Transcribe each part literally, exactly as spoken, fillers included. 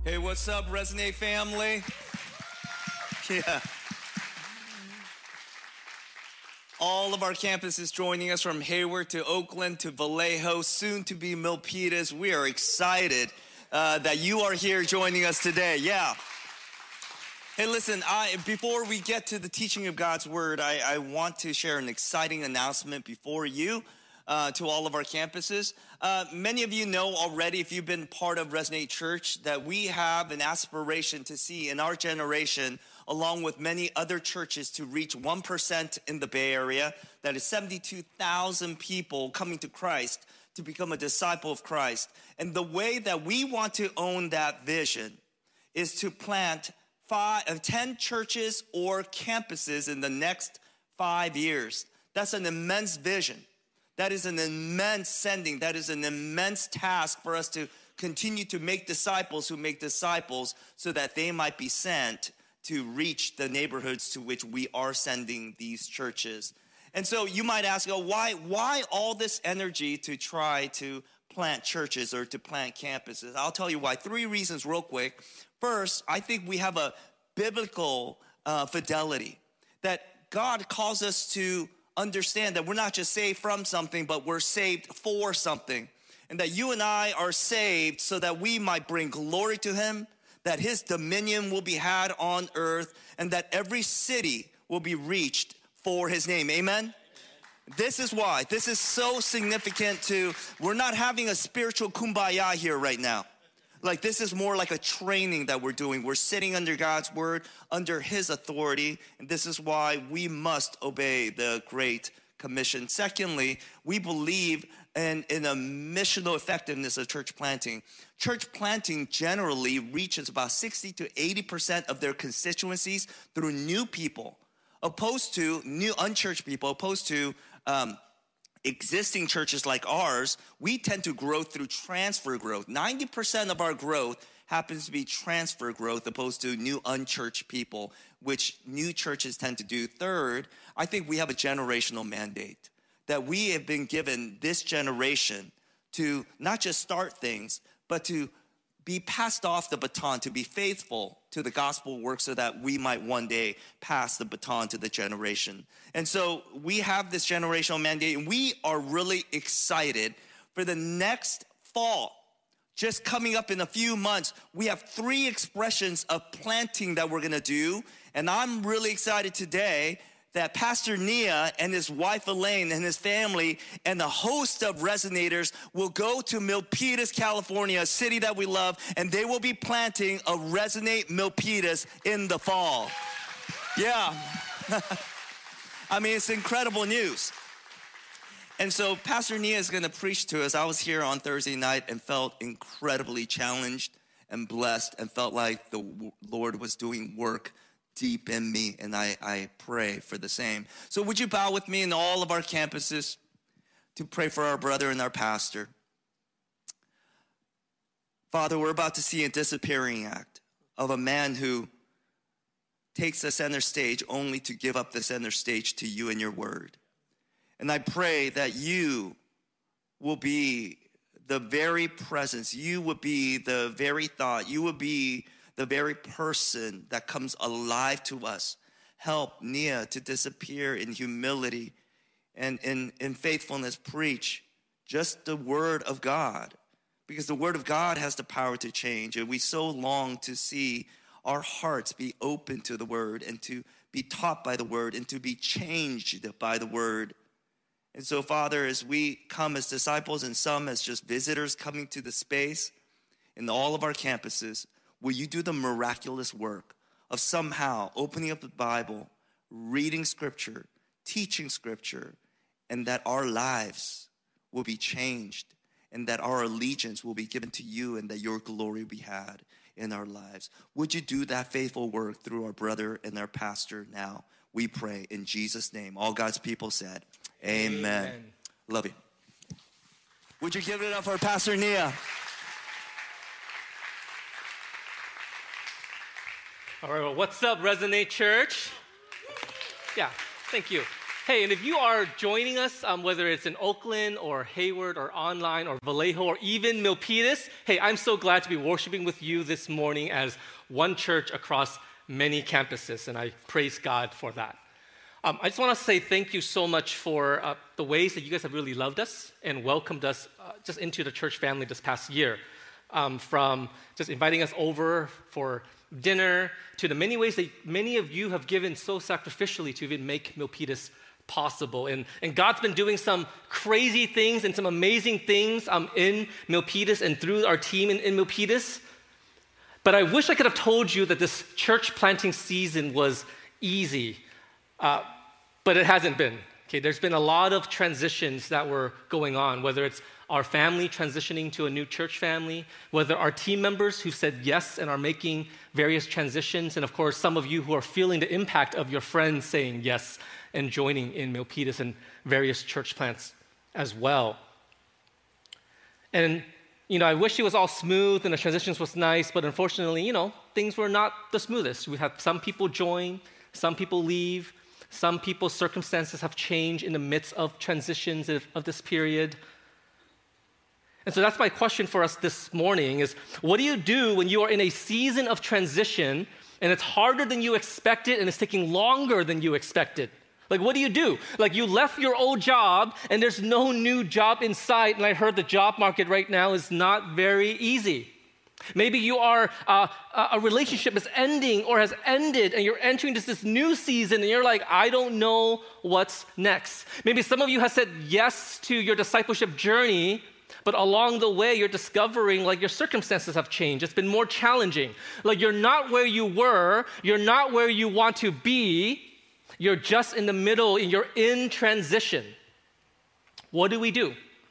Hey, what's up, Resonate family? Yeah. All of our campuses joining us from Hayward to Oakland to Vallejo, soon to be Milpitas. We are excited uh, that you are here joining us today. Yeah. Hey, listen, I, before we get to the teaching of God's word, I, I want to share an exciting announcement before you. Uh, to all of our campuses. Uh, many of you know already, if you've been part of Resonate Church, that we have an aspiration to see in our generation, along with many other churches, to reach one percent in the Bay Area. That is seventy-two thousand people coming to Christ to become a disciple of Christ. And the way that we want to own that vision is to plant five, uh, ten churches or campuses in the next five years. That's an immense vision. That is an immense sending. That is an immense task for us to continue to make disciples who make disciples so that they might be sent to reach the neighborhoods to which we are sending these churches. And so you might ask, oh, why, why all this energy to try to plant churches or to plant campuses? I'll tell you why. Three reasons real quick. First, I think we have a biblical uh, fidelity that God calls us to understand that we're not just saved from something, but we're saved for something. And that you and I are saved so that we might bring glory to him, that his dominion will be had on earth, and that every city will be reached for his name. Amen? Amen. This is why. This is so significant to, we're not having a spiritual kumbaya here right now. Like, this is more like a training that we're doing. We're sitting under God's word, under his authority, and this is why we must obey the Great Commission. Secondly, we believe in, in a missional effectiveness of church planting. Church planting generally reaches about sixty to eighty percent of their constituencies through new people, opposed to new unchurched people, opposed to um, existing churches like ours. We tend to grow through transfer growth. ninety percent of our growth happens to be transfer growth opposed to new unchurched people, which new churches tend to do. Third, I think we have a generational mandate that we have been given this generation to not just start things, but to be passed off the baton, to be faithful to the gospel work so that we might one day pass the baton to the generation. And so we have this generational mandate, and we are really excited for the next fall. Just coming up in a few months, we have three expressions of planting that we're gonna do. And I'm really excited today that Pastor Nia and his wife Elaine and his family and the host of Resonators will go to Milpitas, California, a city that we love, and they will be planting a Resonate Milpitas in the fall. Yeah. I mean, it's incredible news. And so Pastor Nia is gonna preach to us. I was here on Thursday night and felt incredibly challenged and blessed and felt like the Lord was doing work deep in me, and I, I pray for the same. So would you bow with me in all of our campuses to pray for our brother and our pastor? Father, we're about to see a disappearing act of a man who takes the center stage only to give up the center stage to you and your word. And I pray that you will be the very presence, you will be the very thought, you will be the very person that comes alive to us. Help Nia to disappear in humility and in, in faithfulness, preach just the word of God, because the word of God has the power to change. And we so long to see our hearts be open to the word and to be taught by the word and to be changed by the word. And so, Father, as we come as disciples and some as just visitors coming to the space in all of our campuses, will you do the miraculous work of somehow opening up the Bible, reading scripture, teaching scripture, and that our lives will be changed and that our allegiance will be given to you and that your glory will be had in our lives. Would you do that faithful work through our brother and our pastor now? We pray in Jesus' name. All God's people said, amen. Amen. Love you. Would you give it up for Pastor Nia? All right, well, what's up, Resonate Church? Yeah, thank you. Hey, and if you are joining us, um, whether it's in Oakland or Hayward or online or Vallejo or even Milpitas, hey, I'm so glad to be worshiping with you this morning as one church across many campuses, and I praise God for that. Um, I just want to say thank you so much for uh, the ways that you guys have really loved us and welcomed us uh, just into the church family this past year. Um, from just inviting us over for dinner to the many ways that many of you have given so sacrificially to even make Milpitas possible. And, and God's been doing some crazy things and some amazing things um, in Milpitas and through our team in, in Milpitas. But I wish I could have told you that this church planting season was easy, uh, but it hasn't been. Okay, there's been a lot of transitions that were going on, whether it's our family transitioning to a new church family, whether our team members who said yes and are making various transitions, and of course, some of you who are feeling the impact of your friends saying yes and joining in Milpitas and various church plants as well. And, you know, I wish it was all smooth and the transitions was nice, but unfortunately, you know, things were not the smoothest. We had some people join, some people leave, some people's circumstances have changed in the midst of transitions of, of this period. And so that's my question for us this morning is, what do you do when you are in a season of transition and it's harder than you expected and it's taking longer than you expected? Like, what do you do? Like, you left your old job and there's no new job in sight, and I heard the job market right now is not very easy. Maybe you are, uh, a relationship is ending or has ended and you're entering this, this new season and you're like, I don't know what's next. Maybe some of you have said yes to your discipleship journey, but along the way, you're discovering like your circumstances have changed. It's been more challenging. Like, you're not where you were. You're not where you want to be. You're just in the middle and you're in transition. What do we do?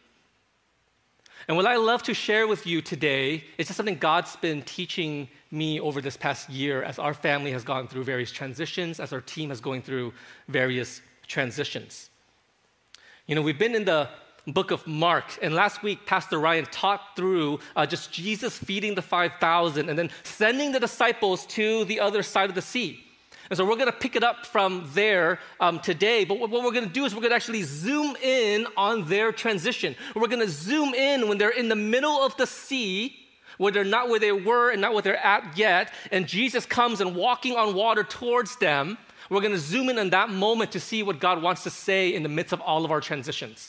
And what I love to share with you today is just something God's been teaching me over this past year as our family has gone through various transitions, as our team has going through various transitions. You know, we've been in the book of Mark, and last week, Pastor Ryan taught through uh, just Jesus feeding the five thousand and then sending the disciples to the other side of the sea. And so we're going to pick it up from there um, today. But what, what we're going to do is we're going to actually zoom in on their transition. We're going to zoom in when they're in the middle of the sea, where they're not where they were and not where they're at yet. And Jesus comes and walking on water towards them. We're going to zoom in on that moment to see what God wants to say in the midst of all of our transitions.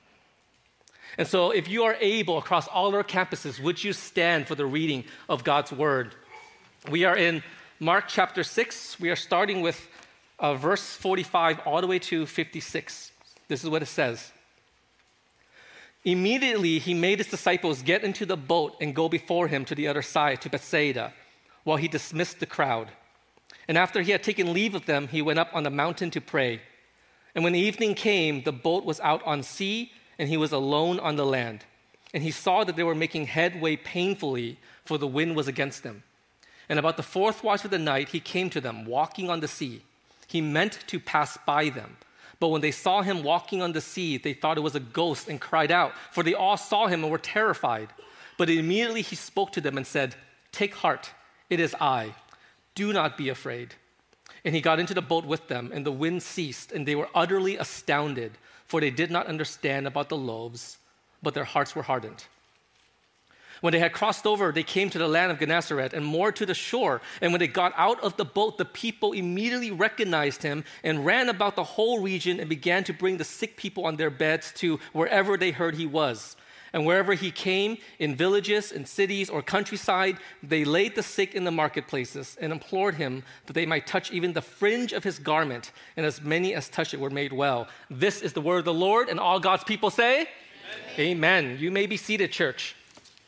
And so if you are able across all our campuses, would you stand for the reading of God's word? We are in Mark chapter six, we are starting with uh, verse forty-five all the way to fifty-six. This is what it says. Immediately he made his disciples get into the boat and go before him to the other side, to Bethsaida, while he dismissed the crowd. And after he had taken leave of them, he went up on the mountain to pray. And when the evening came, the boat was out on sea, and he was alone on the land. And he saw that they were making headway painfully, for the wind was against them. And about the fourth watch of the night, he came to them, walking on the sea. He meant to pass by them. But when they saw him walking on the sea, they thought it was a ghost and cried out, for they all saw him and were terrified. But immediately he spoke to them and said, "Take heart, it is I. Do not be afraid." And he got into the boat with them, and the wind ceased, and they were utterly astounded, for they did not understand about the loaves, but their hearts were hardened. When they had crossed over, they came to the land of Gennesaret and moored to the shore. And when they got out of the boat, the people immediately recognized him and ran about the whole region and began to bring the sick people on their beds to wherever they heard he was. And wherever he came, in villages, in cities, or countryside, they laid the sick in the marketplaces and implored him that they might touch even the fringe of his garment. And as many as touched it were made well. This is the word of the Lord, and all God's people say, Amen. Amen. You may be seated, church.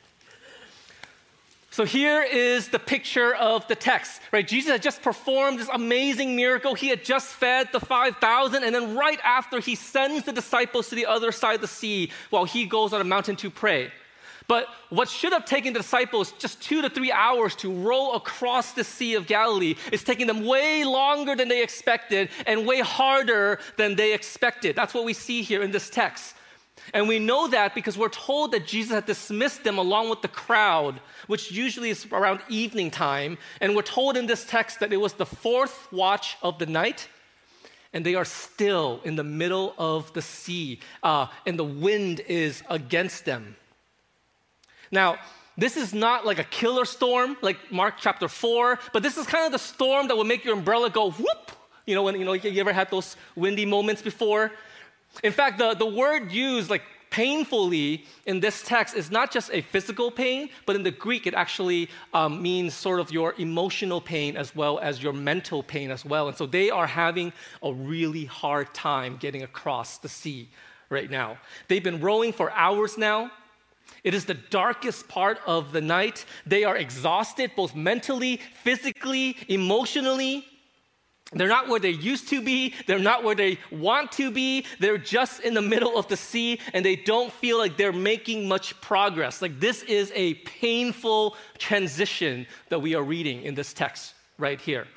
So here is the picture of the text, right? Jesus had just performed this amazing miracle. He had just fed the five thousand, and then right after, he sends the disciples to the other side of the sea while he goes on a mountain to pray. But what should have taken the disciples just two to three hours to row across the Sea of Galilee is taking them way longer than they expected and way harder than they expected. That's what we see here in this text. And we know that because we're told that Jesus had dismissed them along with the crowd, which usually is around evening time. And we're told in this text that it was the fourth watch of the night. and they are still in the middle of the sea, uh, and the wind is against them. Now, this is not like a killer storm like Mark chapter four, but this is kind of the storm that will make your umbrella go whoop. You know, when you know you ever had those windy moments before? In fact, the, the word used like painfully in this text is not just a physical pain, but in the Greek it actually um, means sort of your emotional pain as well as your mental pain as well. And so they are having a really hard time getting across the sea right now. They've been rowing for hours now. It is the darkest part of the night. They are exhausted both mentally, physically, emotionally. They're not where they used to be. They're not where they want to be. They're just in the middle of the sea, and they don't feel like they're making much progress. Like, this is a painful transition that we are reading in this text right here.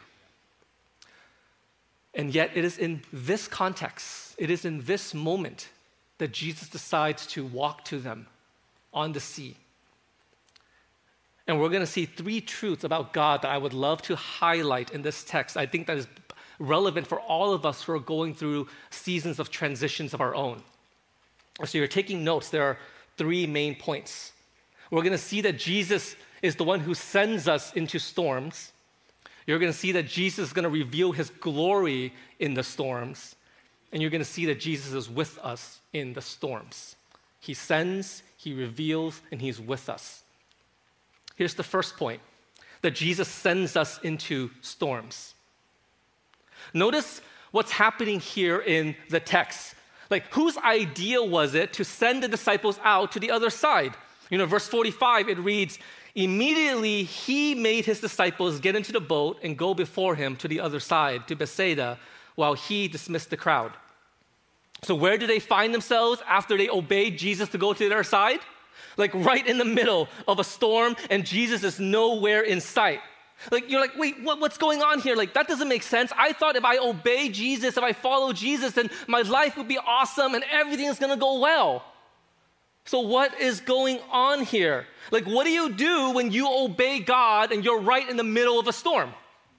And yet, it is in this context, it is in this moment that Jesus decides to walk to them on the sea. And we're going to see three truths about God that I would love to highlight in this text. I think that is relevant for all of us who are going through seasons of transitions of our own. So you're taking notes. There are three main points. We're going to see that Jesus is the one who sends us into storms. You're going to see that Jesus is going to reveal his glory in the storms. And you're going to see that Jesus is with us in the storms. He sends, he reveals, and he's with us. Here's the first point, that Jesus sends us into storms. Notice what's happening here in the text. Like, whose idea was it to send the disciples out to the other side? You know, verse forty-five, it reads, immediately he made his disciples get into the boat and go before him to the other side, to Bethsaida, while he dismissed the crowd. So where do they find themselves after they obeyed Jesus to go to their side? Like right in the middle of a storm, and Jesus is nowhere in sight. Like, you're like, wait, what, what's going on here? Like, that doesn't make sense. I thought if I obey Jesus, if I follow Jesus, then my life would be awesome and everything is going to go well. So what is going on here? Like, what do you do when you obey God and you're right in the middle of a storm?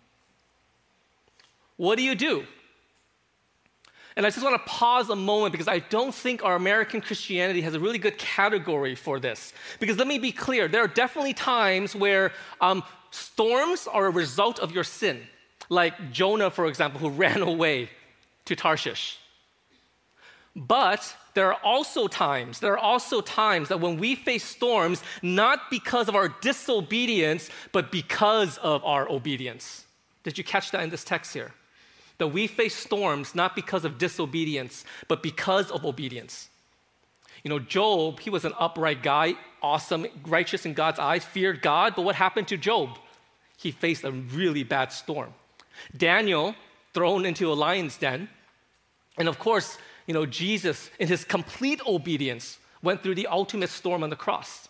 What do you do? And I just want to pause a moment because I don't think our American Christianity has a really good category for this. Because let me be clear, there are definitely times where um, storms are a result of your sin. Like Jonah, for example, who ran away to Tarshish. But there are also times, there are also times that when we face storms, not because of our disobedience, but because of our obedience. Did you catch that in this text here? That we face storms not because of disobedience, but because of obedience. You know, Job, he was an upright guy, awesome, righteous in God's eyes, feared God, but what happened to Job? He faced a really bad storm. Daniel, thrown into a lion's den. And of course, you know, Jesus, in his complete obedience, went through the ultimate storm on the cross.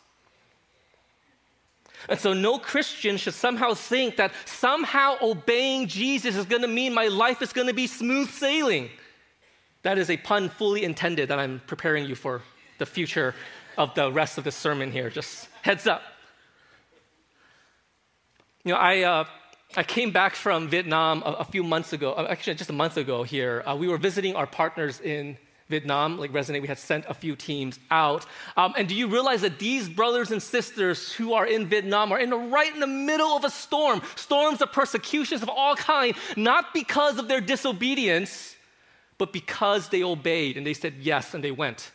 And so no Christian should somehow think that somehow obeying Jesus is going to mean my life is going to be smooth sailing. That is a pun fully intended that I'm preparing you for the future of the rest of the sermon here. Just heads up. You know, I uh, I came back from Vietnam a, a few months ago, actually just a month ago here. Uh, we were visiting our partners in Vietnam, like Resonate, we had sent a few teams out. Um, and do you realize that these brothers and sisters who are in Vietnam are in the, right in the middle of a storm, storms of persecutions of all kinds, not because of their disobedience, but because they obeyed and they said yes and they went.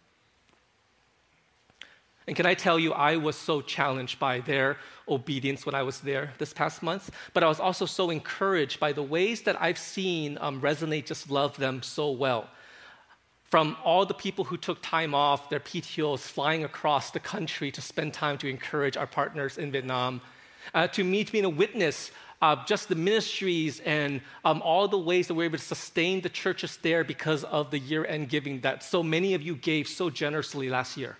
And can I tell you, I was so challenged by their obedience when I was there this past month, but I was also so encouraged by the ways that I've seen um, Resonate just love them so well. From all the people who took time off, their P T Os flying across the country to spend time to encourage our partners in Vietnam, uh, to me to being a witness of just the ministries and um, all the ways that we're able to sustain the churches there because of the year-end giving that so many of you gave so generously last year.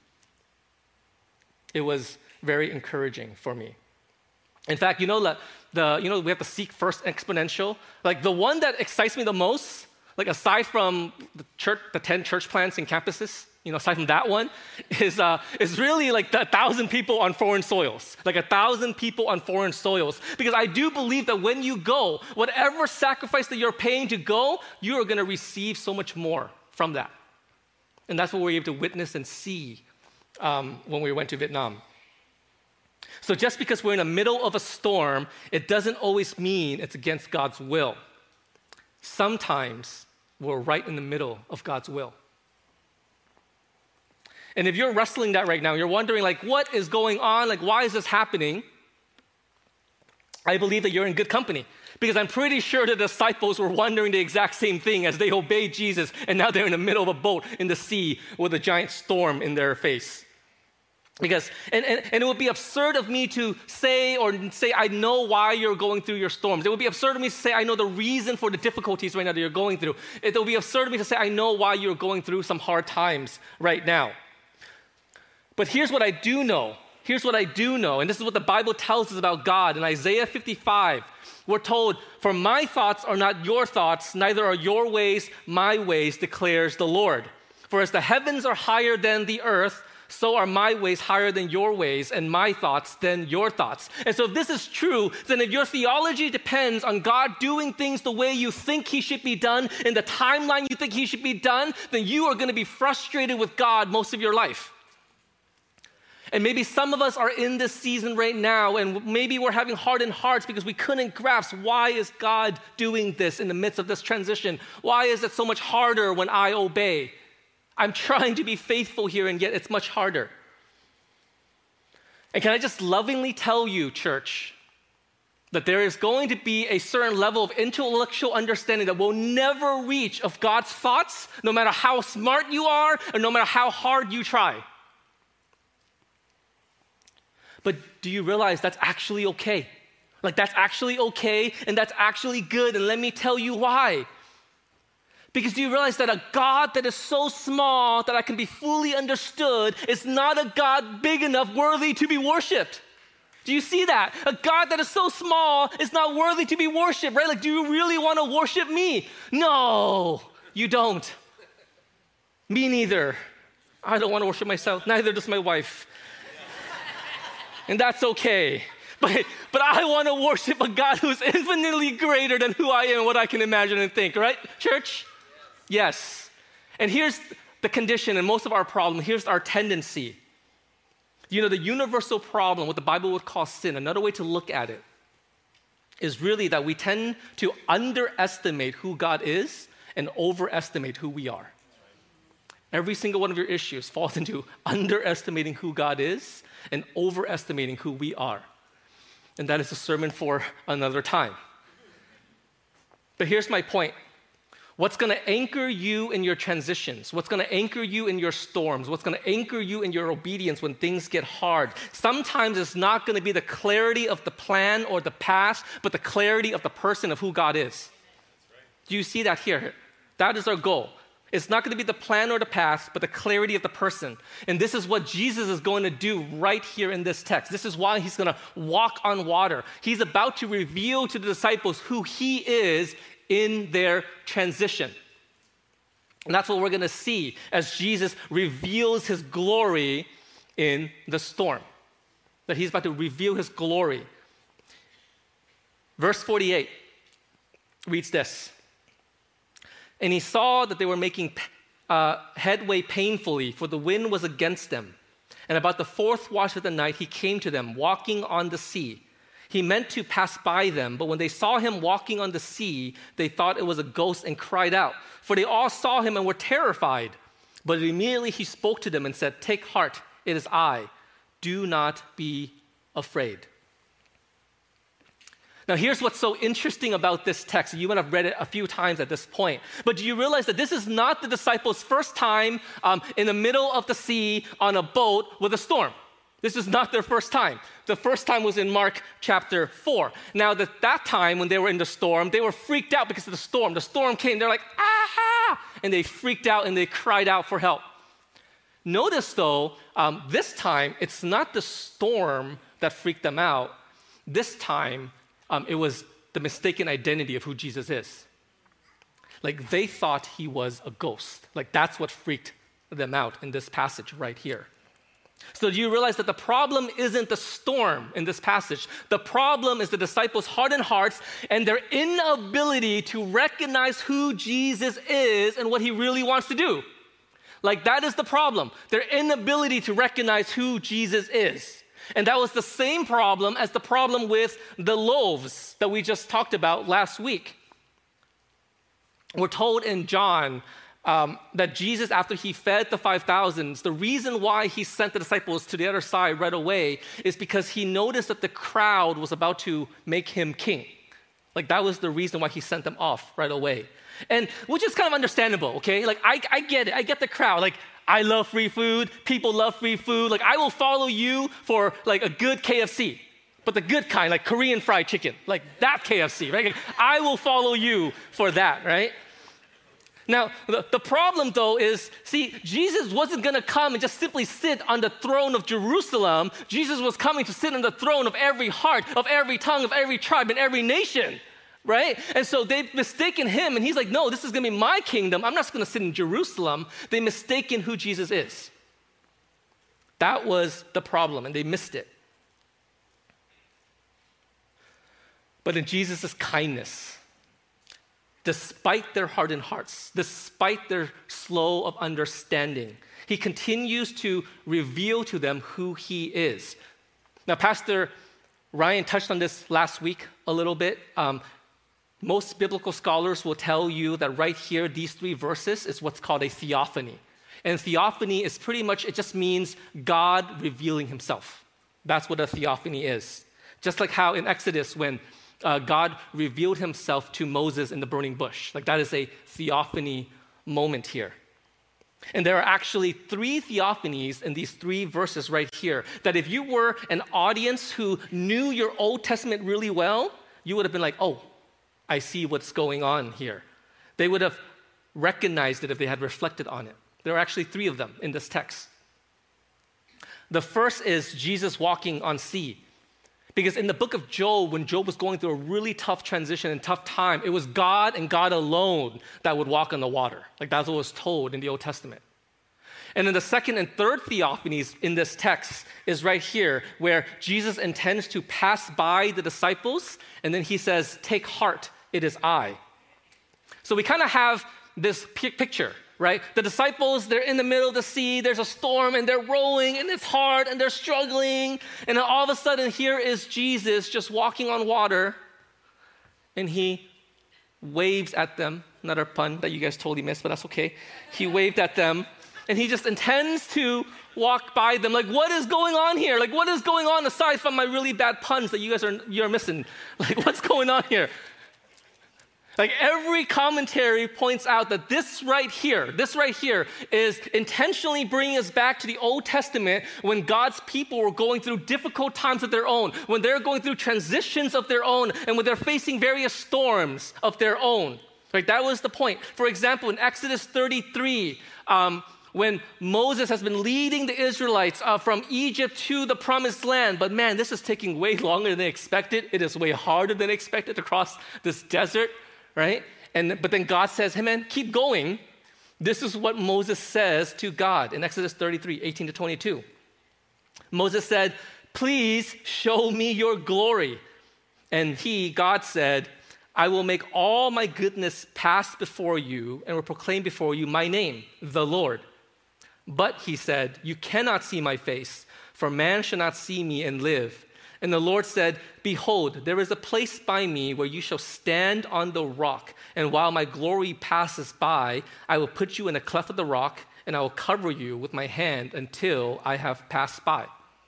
It was very encouraging for me. In fact, you know that the you know we have the Seek First Exponential. Like the one that excites me the most, like aside from the church, the ten church plants and campuses you know, aside from that one, is, uh, is really like a thousand people on foreign soils, like a thousand people on foreign soils. Because I do believe that when you go, whatever sacrifice that you're paying to go, you are going to receive so much more from that. And that's what we were able to witness and see um, when we went to Vietnam. So just because we're in the middle of a storm, it doesn't always mean it's against God's will. Sometimes we're right in the middle of God's will. And if you're wrestling that right now, you're wondering, like, what is going on? Like, why is this happening? I believe that you're in good company, because I'm pretty sure the disciples were wondering the exact same thing as they obeyed Jesus, and now they're in the middle of a boat in the sea with a giant storm in their face. Because, and, and, and it would be absurd of me to say or say, I know why you're going through your storms. It would be absurd of me to say, I know the reason for the difficulties right now that you're going through. It would be absurd of me to say, I know why you're going through some hard times right now. But here's what I do know. Here's what I do know, and this is what the Bible tells us about God. In Isaiah fifty-five, we're told, for my thoughts are not your thoughts, neither are your ways my ways, declares the Lord. For as the heavens are higher than the earth, so are my ways higher than your ways, and my thoughts than your thoughts. And so if this is true, then if your theology depends on God doing things the way you think he should be done, in the timeline you think he should be done, then you are going to be frustrated with God most of your life. And maybe some of us are in this season right now, and maybe we're having hardened hearts because we couldn't grasp, why is God doing this in the midst of this transition? Why is it so much harder when I obey? I'm trying to be faithful here, and yet it's much harder. And can I just lovingly tell you, church, that there is going to be a certain level of intellectual understanding that we'll never reach of God's thoughts, no matter how smart you are, or no matter how hard you try. But do you realize that's actually okay? Like, that's actually okay, and that's actually good, and let me tell you why. Because do you realize that a God that is so small that I can be fully understood is not a God big enough, worthy to be worshiped? Do you see that? A God that is so small is not worthy to be worshiped, right? Like, do you really want to worship me? No, you don't. Me neither. I don't want to worship myself, neither does my wife. And that's okay. But, but I want to worship a God who's infinitely greater than who I am and what I can imagine and think, right, church? Yes. And here's the condition and most of our problem. Here's our tendency. You know, the universal problem, what the Bible would call sin, another way to look at it, is really that we tend to underestimate who God is and overestimate who we are. Every single one of your issues falls into underestimating who God is and overestimating who we are. And that is a sermon for another time. But here's my point. What's going to anchor you in your transitions? What's going to anchor you in your storms? What's going to anchor you in your obedience when things get hard? Sometimes it's not going to be the clarity of the plan or the past, but the clarity of the person of who God is. Do you see that here? That is our goal. It's not going to be the plan or the past, but the clarity of the person. And this is what Jesus is going to do right here in this text. This is why he's going to walk on water. He's about to reveal to the disciples who he is in their transition. And that's what we're going to see as Jesus reveals his glory in the storm. That he's about to reveal his glory. Verse forty-eight reads this. And he saw that they were making uh, headway painfully, for the wind was against them. And about the fourth watch of the night, he came to them, walking on the sea. He meant to pass by them, but when they saw him walking on the sea, they thought it was a ghost and cried out. For they all saw him and were terrified. But immediately he spoke to them and said, "Take heart, it is I. Do not be afraid." Now, here's what's so interesting about this text. You might have read it a few times at this point. But do you realize that this is not the disciples' first time um, in the middle of the sea on a boat with a storm? This is not their first time. The first time was in Mark chapter four. Now, at that time when they were in the storm, they were freaked out because of the storm. The storm came. They're like, "Aha!" And they freaked out and they cried out for help. Notice, though, um, this time, it's not the storm that freaked them out. This time, Um, it was the mistaken identity of who Jesus is. Like, they thought he was a ghost. Like, that's what freaked them out in this passage right here. So do you realize that the problem isn't the storm in this passage? The problem is the disciples' hardened hearts and their inability to recognize who Jesus is and what he really wants to do. Like, that is the problem. Their inability to recognize who Jesus is. And that was the same problem as the problem with the loaves that we just talked about last week. We're told in John um, that Jesus, after he fed the five thousands, the reason why he sent the disciples to the other side right away is because he noticed that the crowd was about to make him king. Like, that was the reason why he sent them off right away. And which is kind of understandable, okay? Like, I, I get it. I get the crowd. Like, I love free food. People love free food. Like, I will follow you for, like, a good K F C. But the good kind, like Korean fried chicken. Like, that K F C, right? Like, I will follow you for that, right? Now, the, the problem, though, is, see, Jesus wasn't going to come and just simply sit on the throne of Jerusalem. Jesus was coming to sit on the throne of every heart, of every tongue, of every tribe, and every nation. Right? And so they've mistaken him, and he's like, no, this is going to be my kingdom. I'm not just going to sit in Jerusalem. They mistaken who Jesus is. That was the problem, and they missed it. But in Jesus' kindness, despite their hardened hearts, despite their slow of understanding, he continues to reveal to them who he is. Now, Pastor Ryan touched on this last week a little bit. Um, Most biblical scholars will tell you that right here, these three verses is what's called a theophany. And theophany is pretty much, it just means God revealing himself. That's what a theophany is. Just like how in Exodus, when uh, God revealed himself to Moses in the burning bush. Like, that is a theophany moment here. And there are actually three theophanies in these three verses right here, that if you were an audience who knew your Old Testament really well, you would have been like, oh, I see what's going on here. They would have recognized it if they had reflected on it. There are actually three of them in this text. The first is Jesus walking on sea. Because in the book of Job, when Job was going through a really tough transition and tough time, it was God and God alone that would walk on the water. Like, that's what was told in the Old Testament. And then the second and third theophanies in this text is right here, where Jesus intends to pass by the disciples, and then he says, take heart, it is I. So we kind of have this p- picture, right? The disciples, they're in the middle of the sea, there's a storm, and they're rowing, and it's hard, and they're struggling, and then all of a sudden, here is Jesus just walking on water, and he waves at them. Another pun that you guys totally missed, but that's okay. He waved at them, and he just intends to walk by them. Like, what is going on here? Like, what is going on aside from my really bad puns that you guys are you're missing? Like, what's going on here? Like, every commentary points out that this right here, this right here is intentionally bringing us back to the Old Testament when God's people were going through difficult times of their own, when they're going through transitions of their own, and when they're facing various storms of their own. Right? That was the point. For example, in Exodus thirty-three, um, when Moses has been leading the Israelites uh, from Egypt to the promised land, but man, this is taking way longer than expected. It is way harder than expected to cross this desert. Right? And but then God says, hey man, keep going. This is what Moses says to God in Exodus thirty-three, eighteen to twenty-two. Moses said, please show me your glory. And he, God said, I will make all my goodness pass before you and will proclaim before you my name, the Lord. But he said, you cannot see my face, for man shall not see me and live. And the Lord said, behold, there is a place by me where you shall stand on the rock. And while my glory passes by, I will put you in a cleft of the rock, and I will cover you with my hand until I have passed by.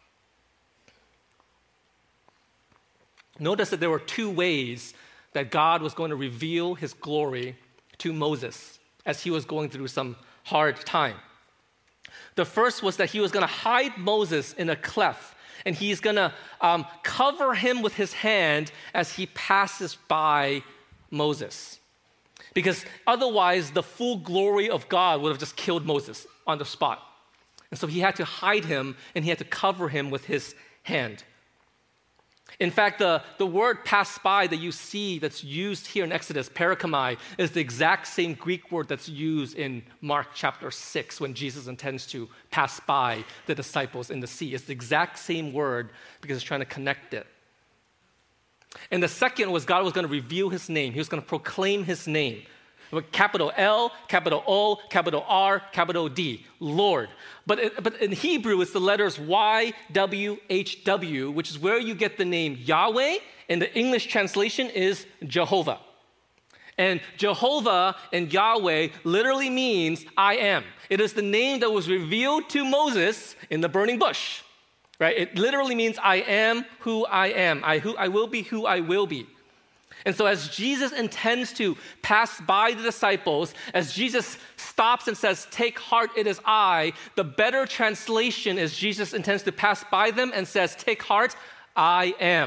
Notice that there were two ways that God was going to reveal his glory to Moses as he was going through some hard time. The first was that he was going to hide Moses in a cleft, and he's going to um, cover him with his hand as he passes by Moses. Because otherwise, the full glory of God would have just killed Moses on the spot. And so he had to hide him, and he had to cover him with his hand. In fact, the, the word pass by that you see that's used here in Exodus, perikamai, is the exact same Greek word that's used in Mark chapter six when Jesus intends to pass by the disciples in the sea. It's the exact same word because it's trying to connect it. And the second was God was going to reveal his name. He was going to proclaim his name. With capital L, capital O, capital R, capital D, Lord. But, it, but in Hebrew, it's the letters Y, W, H, W, which is where you get the name Yahweh, and the English translation is Jehovah. And Jehovah and Yahweh literally means I am. It is the name that was revealed to Moses in the burning bush, right? It literally means I am who I am. I, who, I will be who I will be. And so as Jesus intends to pass by the disciples, as Jesus stops and says, take heart, it is I, the better translation is Jesus intends to pass by them and says, take heart, I am.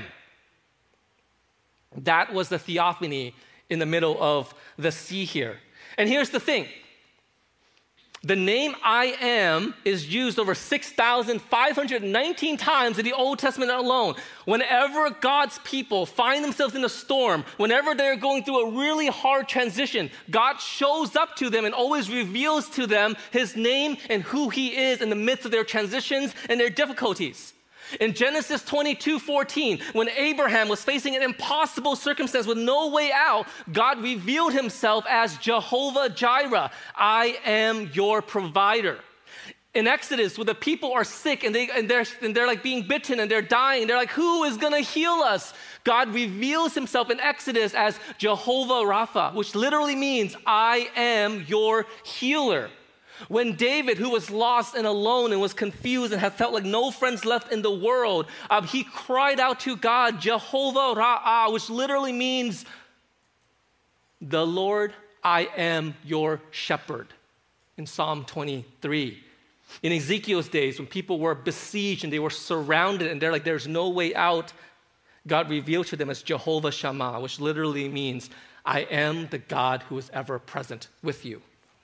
That was the theophany in the middle of the sea here. And here's the thing. The name I am is used over six thousand five hundred nineteen times in the Old Testament alone. Whenever God's people find themselves in a storm, whenever they're going through a really hard transition, God shows up to them and always reveals to them his name and who he is in the midst of their transitions and their difficulties. In Genesis twenty-two fourteen, when Abraham was facing an impossible circumstance with no way out, God revealed himself as Jehovah Jireh. I am your provider. In Exodus, when the people are sick and, they, and, they're, and they're like being bitten and they're dying, they're like, who is going to heal us? God reveals himself in Exodus as Jehovah Rapha, which literally means I am your healer. When David, who was lost and alone and was confused and had felt like no friends left in the world, um, he cried out to God, Jehovah Ra'ah, which literally means, the Lord, I am your shepherd, in Psalm twenty-three. In Ezekiel's days, when people were besieged and they were surrounded and they're like, there's no way out, God revealed to them as Jehovah Shammah, which literally means, I am the God who is ever present with you.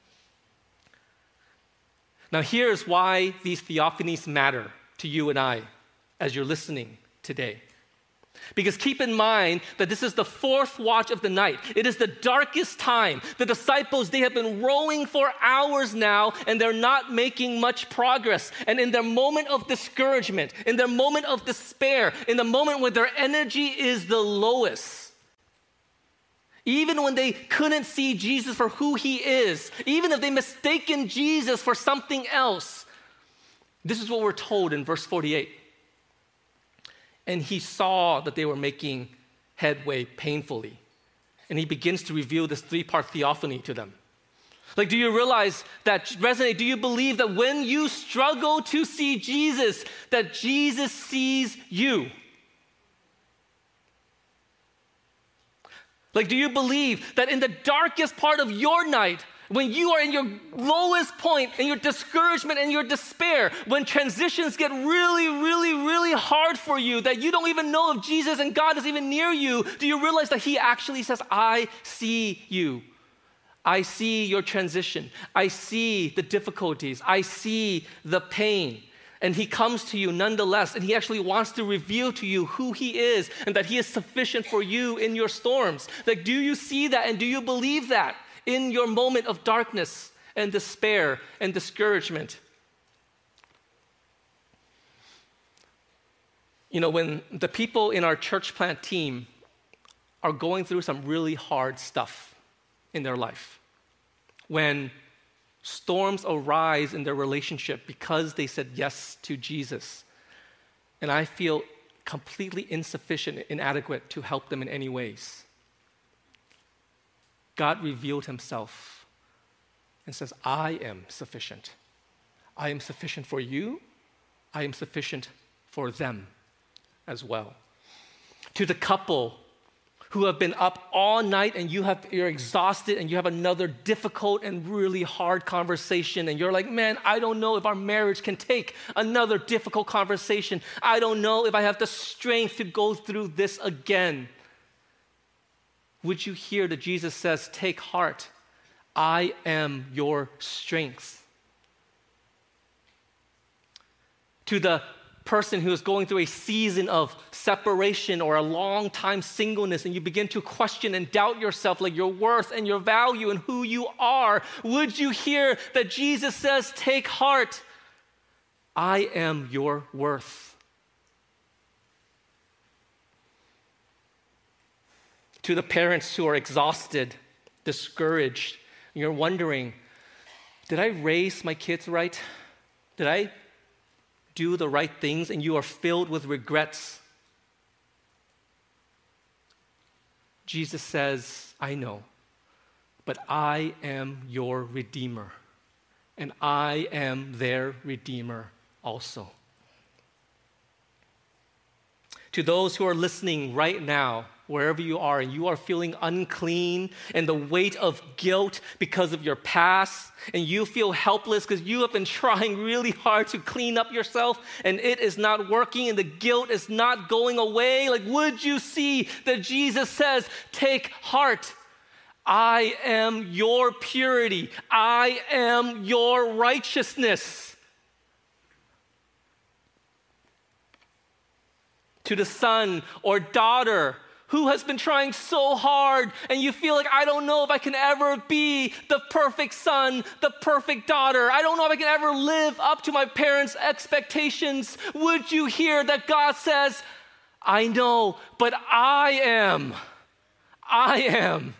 Now, here's why these theophanies matter to you and I as you're listening today. Because keep in mind that this is the fourth watch of the night. It is the darkest time. The disciples, they have been rowing for hours now, and they're not making much progress. And in their moment of discouragement, in their moment of despair, in the moment where their energy is the lowest, even when they couldn't see Jesus for who he is, even if they mistaken Jesus for something else, this is what we're told in verse forty-eight. And he saw that they were making headway painfully. And he begins to reveal this three-part theophany to them. Like, do you realize that, Resonate, do you believe that when you struggle to see Jesus, that Jesus sees you? Like, do you believe that in the darkest part of your night, when you are in your lowest point, in your discouragement and your despair, when transitions get really, really, really hard for you, that you don't even know if Jesus and God is even near you, do you realize that he actually says, I see you. I see your transition. I see the difficulties. I see the pain. And he comes to you nonetheless, and he actually wants to reveal to you who he is and that he is sufficient for you in your storms. Like, do you see that and do you believe that in your moment of darkness and despair and discouragement? You know, when the people in our church plant team are going through some really hard stuff in their life, when storms arise in their relationship because they said yes to Jesus, and I feel completely insufficient, inadequate to help them in any ways, God revealed himself and says, I am sufficient. I am sufficient for you. I am sufficient for them as well. To the couple who have been up all night and you have, you're exhausted and you have another difficult and really hard conversation and you're like, man, I don't know if our marriage can take another difficult conversation. I don't know if I have the strength to go through this again. Would you hear that Jesus says, take heart, I am your strength. To the person who is going through a season of separation or a long time singleness, and you begin to question and doubt yourself, like your worth and your value and who you are, would you hear that Jesus says, take heart, I am your worth. To the parents who are exhausted, discouraged, you're wondering, did I raise my kids right? Did I do the right things? And you are filled with regrets. Jesus says, I know, but I am your Redeemer, and I am their Redeemer also. To those who are listening right now, wherever you are, and you are feeling unclean and the weight of guilt because of your past, and you feel helpless because you have been trying really hard to clean up yourself and it is not working and the guilt is not going away, like, would you see that Jesus says, take heart, I am your purity, I am your righteousness. To the son or daughter who has been trying so hard and you feel like, I don't know if I can ever be the perfect son, the perfect daughter. I don't know if I can ever live up to my parents' expectations. Would you hear that God says, I know, but I am. I am.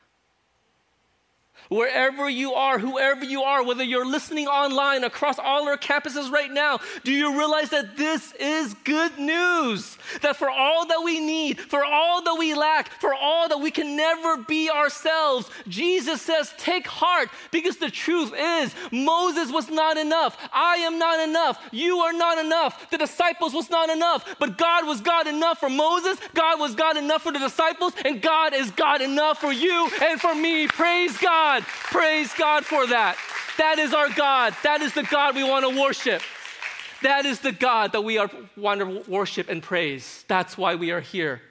Wherever you are, whoever you are, whether you're listening online across all our campuses right now, do you realize that this is good news? That for all that we need, for all that we lack, for all that we can never be ourselves, Jesus says, take heart, because the truth is, Moses was not enough. I am not enough. You are not enough. The disciples was not enough. But God was God enough for Moses. God was God enough for the disciples. And God is God enough for you and for me. Praise God. Praise God for that. That is our God. That is the God we want to worship. That is the God that we are, want to worship and praise. That's why we are here.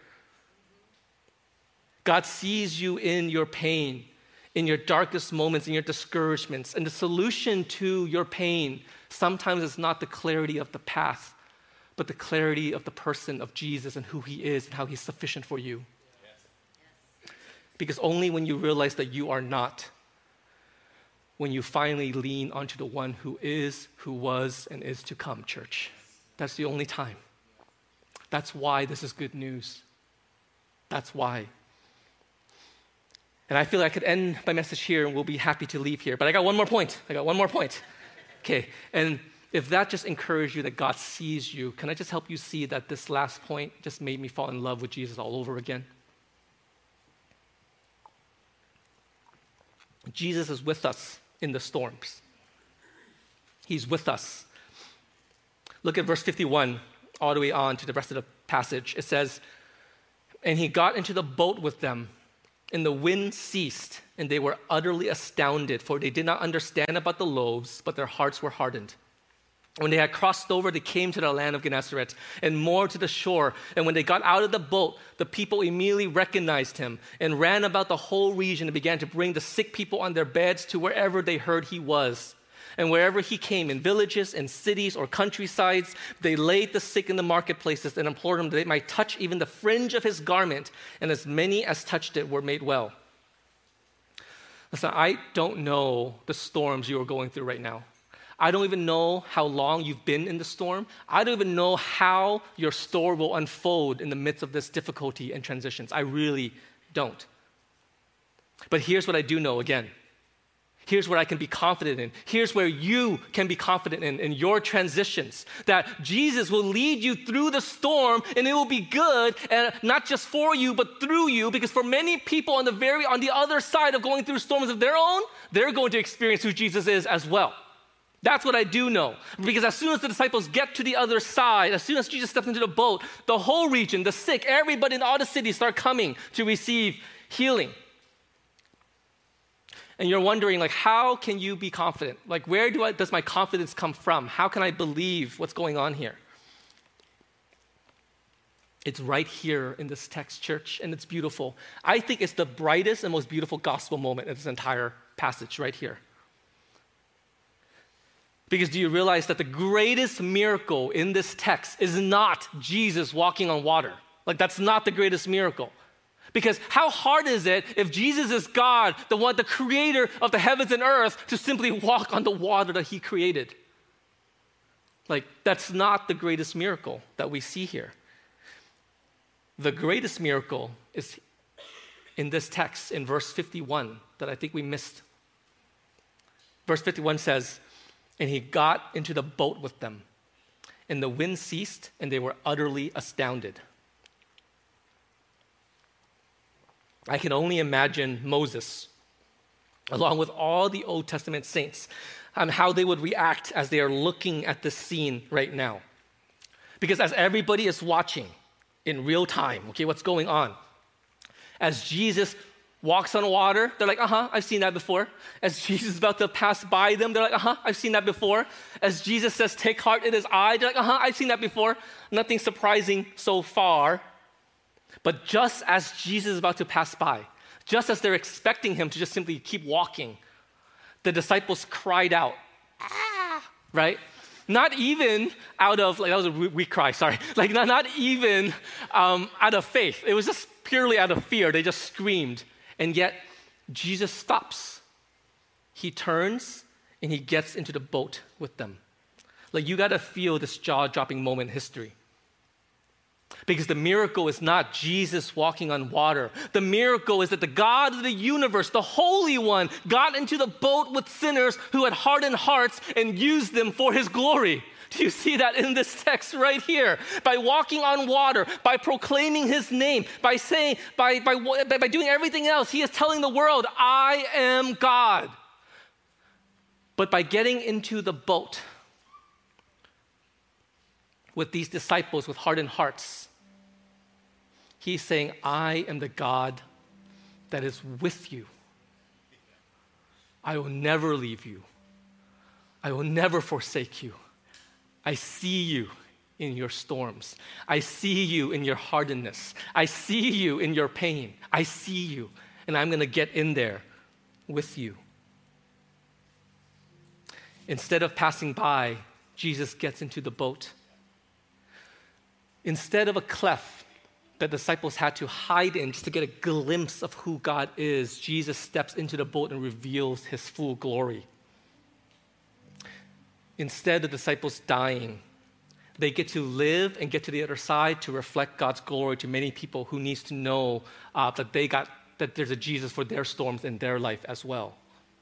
God sees you in your pain, in your darkest moments, in your discouragements. And the solution to your pain sometimes is not the clarity of the path, but the clarity of the person of Jesus and who he is and how he's sufficient for you. Yes. Because only when you realize that you are not, when you finally lean onto the one who is, who was, and is to come, church. That's the only time. That's why this is good news. That's why. And I feel like I could end my message here and we'll be happy to leave here. But I got one more point. I got one more point. Okay, and if that just encouraged you that God sees you, can I just help you see that this last point just made me fall in love with Jesus all over again? Jesus is with us in the storms. He's with us. Look at verse fifty-one, all the way on to the rest of the passage. It says, and he got into the boat with them, and the wind ceased, and they were utterly astounded, for they did not understand about the loaves, but their hearts were hardened. When they had crossed over, they came to the land of Gennesaret and moored to the shore. And when they got out of the boat, the people immediately recognized him and ran about the whole region and began to bring the sick people on their beds to wherever they heard he was. And wherever he came, in villages and cities or countrysides, they laid the sick in the marketplaces and implored him that they might touch even the fringe of his garment. And as many as touched it were made well. Listen, I don't know the storms you are going through right now. I don't even know how long you've been in the storm. I don't even know how your story will unfold in the midst of this difficulty and transitions. I really don't. But here's what I do know again. Here's what I can be confident in. Here's where you can be confident in, in your transitions. That Jesus will lead you through the storm and it will be good, and not just for you, but through you. Because for many people on the very, on the other side of going through storms of their own, they're going to experience who Jesus is as well. That's what I do know. Because as soon as the disciples get to the other side, as soon as Jesus steps into the boat, the whole region, the sick, everybody in all the cities start coming to receive healing. And you're wondering, like, how can you be confident? Like, where do I, does my confidence come from? How can I believe what's going on here? It's right here in this text, church, and it's beautiful. I think it's the brightest and most beautiful gospel moment in this entire passage right here. Because do you realize that the greatest miracle in this text is not Jesus walking on water? Like, that's not the greatest miracle. Because how hard is it if Jesus is God, the one, the creator of the heavens and earth, to simply walk on the water that he created? Like, that's not the greatest miracle that we see here. The greatest miracle is in this text, in verse fifty-one, that I think we missed. Verse fifty-one says, "And he got into the boat with them, and the wind ceased, and they were utterly astounded." I can only imagine Moses, along with all the Old Testament saints, um, how they would react as they are looking at this scene right now. Because as everybody is watching in real time, okay, what's going on? As Jesus walks on water, they're like, uh-huh, I've seen that before. As Jesus is about to pass by them, they're like, uh-huh, I've seen that before. As Jesus says, take heart, it is I, they're like, uh-huh, I've seen that before. Nothing surprising so far. But just as Jesus is about to pass by, just as they're expecting him to just simply keep walking, the disciples cried out, ah, right? Not even out of, like, that was a weak cry, sorry. Like, not, not even um, out of faith. It was just purely out of fear. They just screamed. And yet, Jesus stops. He turns and he gets into the boat with them. Like, you got to feel this jaw-dropping moment in history. Because the miracle is not Jesus walking on water. The miracle is that the God of the universe, the Holy One, got into the boat with sinners who had hardened hearts and used them for his glory. Do you see that in this text right here? By walking on water, by proclaiming his name, by saying, by, by, by doing everything else, he is telling the world, I am God. But by getting into the boat with these disciples with hardened hearts, he's saying, I am the God that is with you. I will never leave you. I will never forsake you. I see you in your storms. I see you in your hardness. I see you in your pain. I see you, and I'm going to get in there with you. Instead of passing by, Jesus gets into the boat. Instead of a cleft that the disciples had to hide in just to get a glimpse of who God is, Jesus steps into the boat and reveals his full glory. Instead of the disciples dying, they get to live and get to the other side to reflect God's glory to many people who needs to know uh, that they got that there's a Jesus for their storms in their life as well.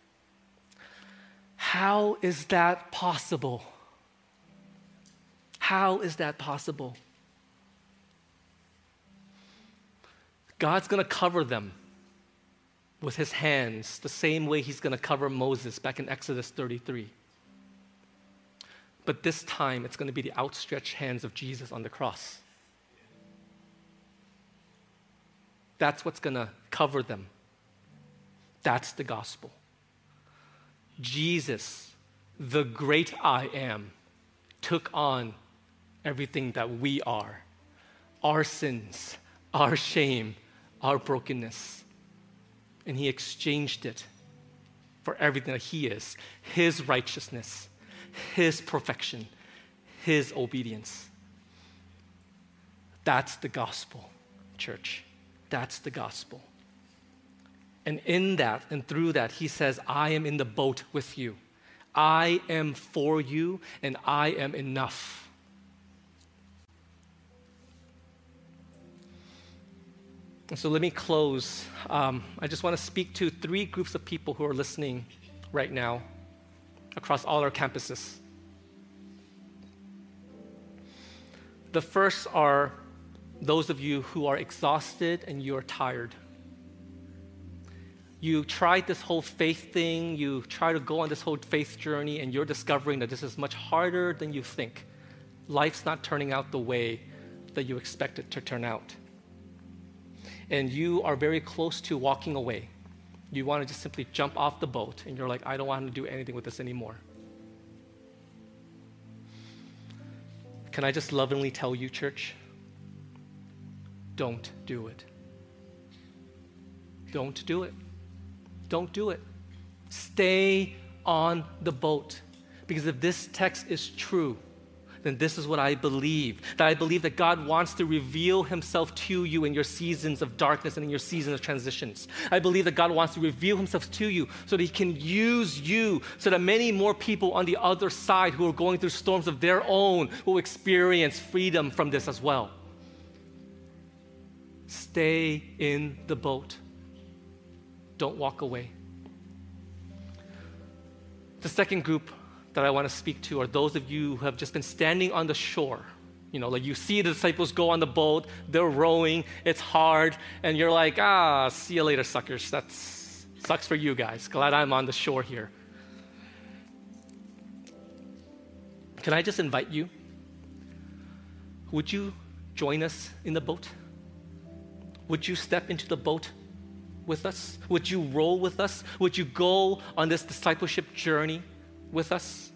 How is that possible? How is that possible? God's going to cover them with his hands the same way he's going to cover Moses back in Exodus thirty-three. But this time, it's going to be the outstretched hands of Jesus on the cross. That's what's going to cover them. That's the gospel. Jesus, the great I am, took on everything that we are. Our sins, our shame, our brokenness. And he exchanged it for everything that he is. His righteousness, his perfection, his obedience. That's the gospel, church. That's the gospel. And in that and through that, he says, I am in the boat with you. I am for you, and I am enough. And so let me close. Um, I just want to speak to three groups of people who are listening right now across all our campuses. The first are those of you who are exhausted and you are tired. You tried this whole faith thing, you try to go on this whole faith journey, and you're discovering that this is much harder than you think. Life's not turning out the way that you expect it to turn out. And you are very close to walking away. You want to just simply jump off the boat, and you're like, I don't want to do anything with this anymore. Can I just lovingly tell you, church? Don't do it. Don't do it. Don't do it. Stay on the boat, Because if this text is true, then this is what I believe. That I believe that God wants to reveal himself to you in your seasons of darkness and in your seasons of transitions. I believe that God wants to reveal himself to you so that he can use you so that many more people on the other side who are going through storms of their own will experience freedom from this as well. Stay in the boat. Don't walk away. The second group that I want to speak to are those of you who have just been standing on the shore. You know, like you see the disciples go on the boat, they're rowing, it's hard, and you're like, ah, see you later, suckers. That sucks for you guys. Glad I'm on the shore here. Can I just invite you? Would you join us in the boat? Would you step into the boat with us? Would you roll with us? Would you go on this discipleship journey with us?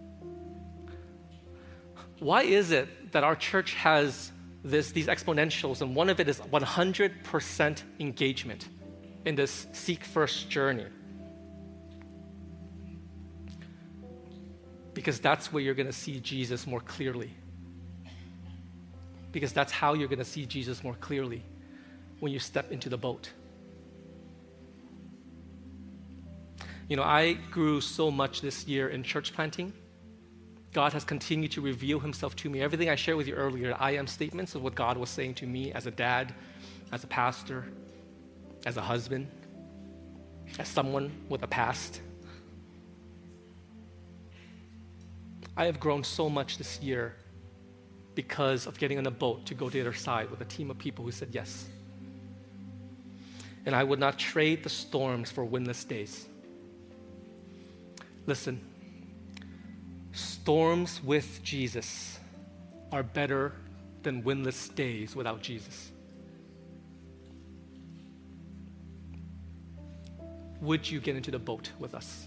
Why is it that our church has this, these exponentials, and one of it is one hundred percent engagement in this Seek First journey? Because that's where you're going to see Jesus more clearly. Because that's how you're going to see Jesus more clearly, when you step into the boat. You know, I grew so much this year in church planting. God has continued to reveal himself to me. Everything I shared with you earlier, I am statements of what God was saying to me as a dad, as a pastor, as a husband, as someone with a past. I have grown so much this year because of getting on a boat to go to the other side with a team of people who said yes. And I would not trade the storms for windless days. Listen, storms with Jesus are better than windless days without Jesus. Would you get into the boat with us?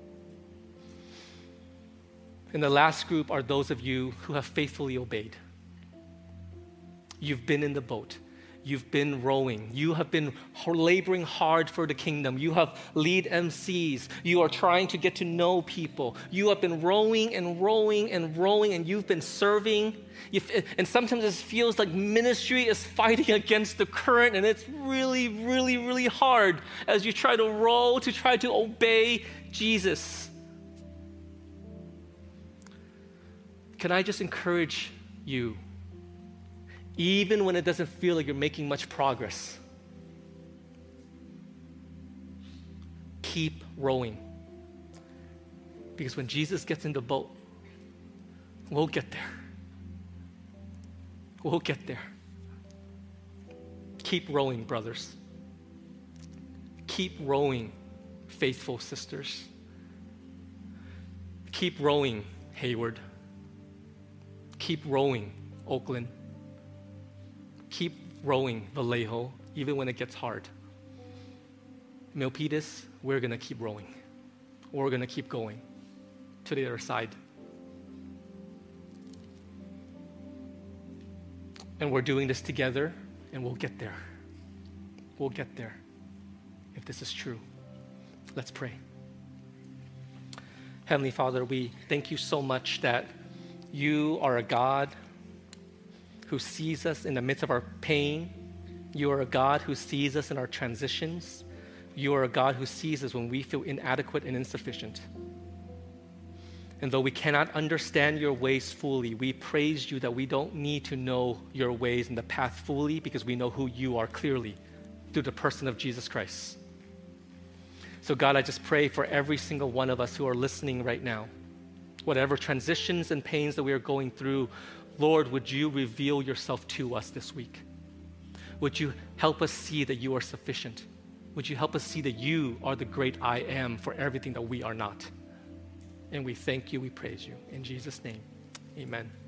And the last group are those of you who have faithfully obeyed. You've been in the boat. You've been rowing. You have been laboring hard for the kingdom. You have lead M Cs. You are trying to get to know people. You have been rowing and rowing and rowing, and you've been serving. You've, and sometimes it feels like ministry is fighting against the current, and it's really, really, really hard as you try to row to try to obey Jesus. Can I just encourage you? Even when it doesn't feel like you're making much progress, keep rowing. Because when Jesus gets in the boat, we'll get there. We'll get there. Keep rowing, brothers. Keep rowing, faithful sisters. Keep rowing, Hayward. Keep rowing, Oakland. Keep rowing, Vallejo, even when it gets hard. Milpitas, we're going to keep rowing. We're going to keep going to the other side. And we're doing this together, and we'll get there. We'll get there if this is true. Let's pray. Heavenly Father, we thank you so much that you are a God who sees us in the midst of our pain. You are a God who sees us in our transitions. You are a God who sees us when we feel inadequate and insufficient. And though we cannot understand your ways fully, we praise you that we don't need to know your ways and the path fully because we know who you are clearly through the person of Jesus Christ. So God, I just pray for every single one of us who are listening right now. Whatever transitions and pains that we are going through, Lord, would you reveal yourself to us this week? Would you help us see that you are sufficient? Would you help us see that you are the great I am for everything that we are not? And we thank you, we praise you. In Jesus' name, amen.